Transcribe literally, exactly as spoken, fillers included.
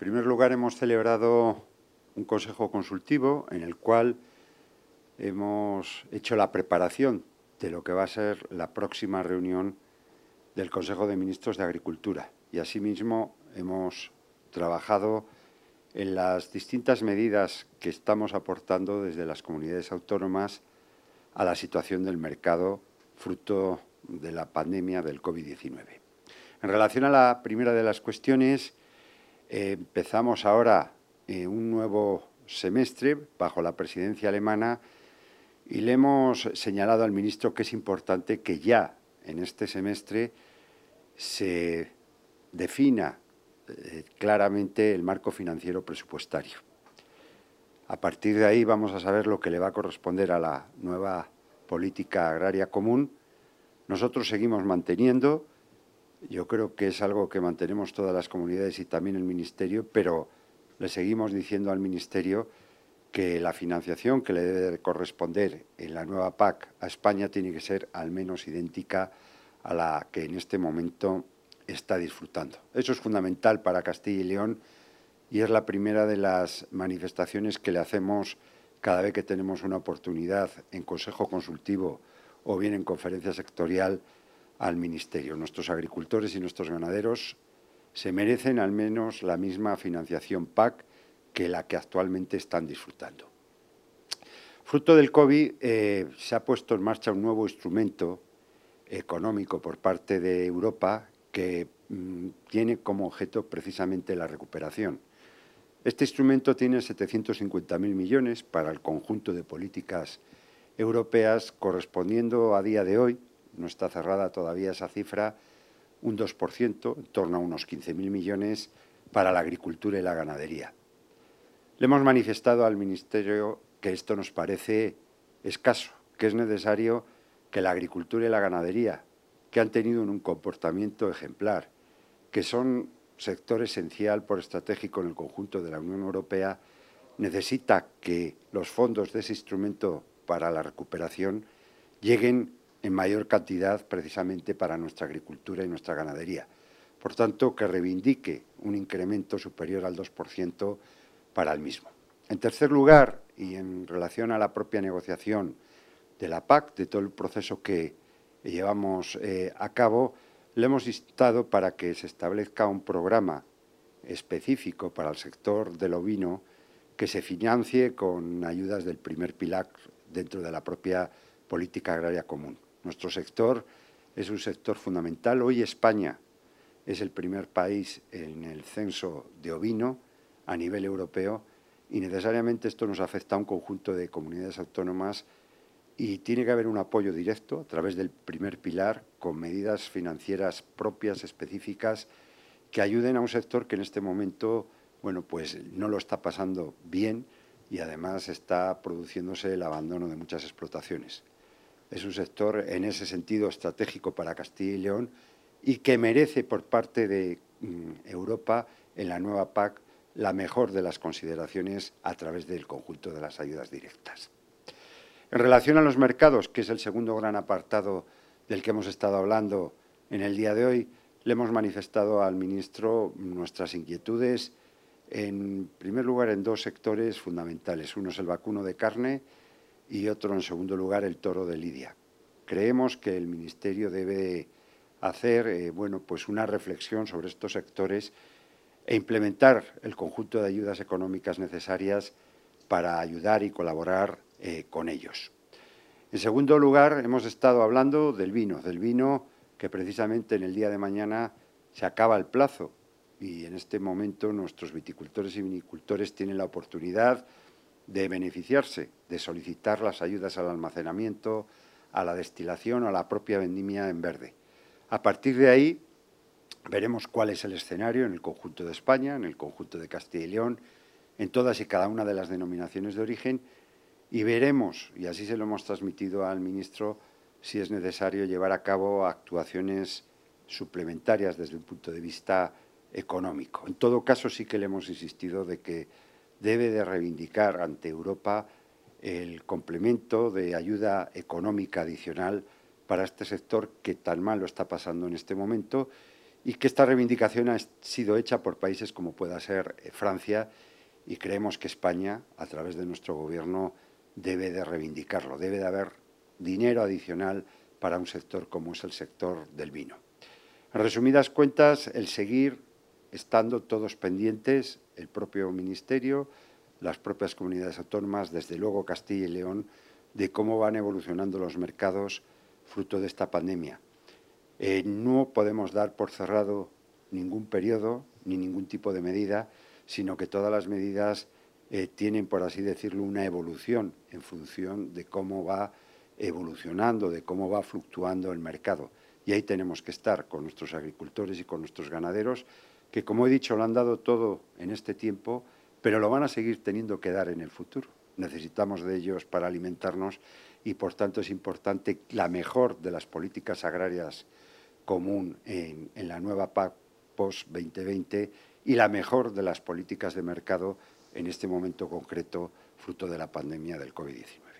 primer lugar, hemos celebrado un consejo consultivo en el cual hemos hecho la preparación de lo que va a ser la próxima reunión del Consejo de Ministros de Agricultura. Y asimismo hemos trabajado en las distintas medidas que estamos aportando desde las comunidades autónomas a la situación del mercado fruto de la pandemia del COVID diecinueve. En relación a la primera de las cuestiones, eh, empezamos ahora eh, un nuevo semestre bajo la presidencia alemana y le hemos señalado al ministro que es importante que ya en este semestre se defina eh, claramente el marco financiero presupuestario. A partir de ahí vamos a saber lo que le va a corresponder a la nueva política agraria común. Nosotros seguimos manteniendo, yo creo que es algo que mantenemos todas las comunidades y también el Ministerio, pero le seguimos diciendo al Ministerio que la financiación que le debe corresponder en la nueva P A C a España tiene que ser al menos idéntica a la que en este momento está disfrutando. Eso es fundamental para Castilla y León y es la primera de las manifestaciones que le hacemos cada vez que tenemos una oportunidad en Consejo Consultivo o bien en conferencia sectorial al Ministerio. Nuestros agricultores y nuestros ganaderos se merecen al menos la misma financiación P A C que la que actualmente están disfrutando. Fruto del COVID eh, se ha puesto en marcha un nuevo instrumento económico por parte de Europa que mmm, tiene como objeto precisamente la recuperación. Este instrumento tiene setecientos cincuenta mil millones para el conjunto de políticas europeas, correspondiendo a día de hoy, no está cerrada todavía esa cifra, un dos por ciento, en torno a unos quince mil millones para la agricultura y la ganadería. Le hemos manifestado al Ministerio que esto nos parece escaso, que es necesario que la agricultura y la ganadería, que han tenido un comportamiento ejemplar, que son sector esencial por estratégico en el conjunto de la Unión Europea, necesita que los fondos de ese instrumento para la recuperación lleguen en mayor cantidad precisamente para nuestra agricultura y nuestra ganadería. Por tanto, que reivindique un incremento superior al dos por ciento para el mismo. En tercer lugar, y en relación a la propia negociación de la P A C, de todo el proceso que llevamos eh, a cabo, le hemos instado para que se establezca un programa específico para el sector del ovino que se financie con ayudas del primer pilar dentro de la propia política agraria común. Nuestro sector es un sector fundamental. Hoy España es el primer país en el censo de ovino a nivel europeo y necesariamente esto nos afecta a un conjunto de comunidades autónomas y tiene que haber un apoyo directo a través del primer pilar con medidas financieras propias, específicas, que ayuden a un sector que en este momento, bueno, pues no lo está pasando bien y además está produciéndose el abandono de muchas explotaciones. Es un sector en ese sentido estratégico para Castilla y León y que merece por parte de mm, Europa en la nueva P A C la mejor de las consideraciones a través del conjunto de las ayudas directas. En relación a los mercados, que es el segundo gran apartado del que hemos estado hablando en el día de hoy, le hemos manifestado al ministro nuestras inquietudes, en primer lugar, en dos sectores fundamentales. Uno es el vacuno de carne y otro, en segundo lugar, el toro de lidia. Creemos que el Ministerio debe hacer eh, bueno, pues una reflexión sobre estos sectores e implementar el conjunto de ayudas económicas necesarias para ayudar y colaborar eh, con ellos. En segundo lugar, hemos estado hablando del vino, del vino que precisamente en el día de mañana se acaba el plazo y en este momento nuestros viticultores y vinicultores tienen la oportunidad de beneficiarse, de solicitar las ayudas al almacenamiento, a la destilación o a la propia vendimia en verde. A partir de ahí veremos cuál es el escenario en el conjunto de España, en el conjunto de Castilla y León, en todas y cada una de las denominaciones de origen y veremos, y así se lo hemos transmitido al ministro, si es necesario llevar a cabo actuaciones suplementarias desde un punto de vista económico. En todo caso, sí que le hemos insistido de que debe de reivindicar ante Europa el complemento de ayuda económica adicional para este sector que tan mal lo está pasando en este momento y que esta reivindicación ha sido hecha por países como pueda ser Francia, y creemos que España, a través de nuestro Gobierno, debe de reivindicarlo. Debe de haber dinero adicional para un sector como es el sector del vino. En resumidas cuentas, el seguir estando todos pendientes, el propio Ministerio, las propias comunidades autónomas, desde luego Castilla y León, de cómo van evolucionando los mercados fruto de esta pandemia. Eh, no podemos dar por cerrado ningún periodo ni ningún tipo de medida, sino que todas las medidas eh, tienen, por así decirlo, una evolución en función de cómo va evolucionando, de cómo va fluctuando el mercado. Y ahí tenemos que estar con nuestros agricultores y con nuestros ganaderos, que, como he dicho, lo han dado todo en este tiempo, pero lo van a seguir teniendo que dar en el futuro. Necesitamos de ellos para alimentarnos y, por tanto, es importante la mejor de las políticas agrarias común en, en la nueva P A C post veinte veinte y la mejor de las políticas de mercado en este momento concreto, fruto de la pandemia del COVID diecinueve.